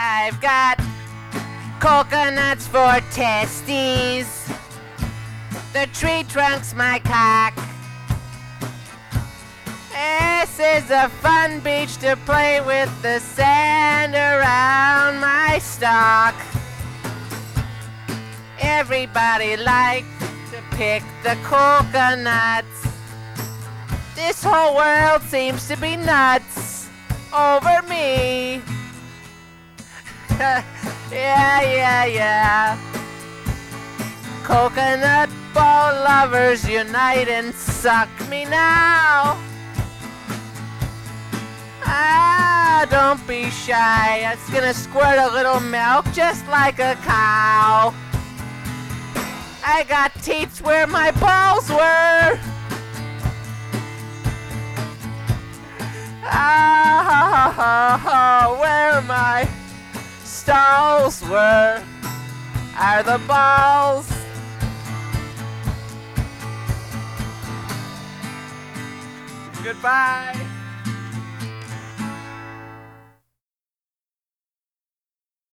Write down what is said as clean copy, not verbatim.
I've got coconuts for testes. The tree trunk's my cock. This is a fun beach to play with the sand around my stock. Everybody likes to pick the coconuts. This whole world seems to be nuts over me. yeah. Coconut ball lovers unite and suck me now. Don't be shy. It's gonna squirt a little milk just like a cow. I got teats where my balls were. Where my stalls were are the balls. Goodbye.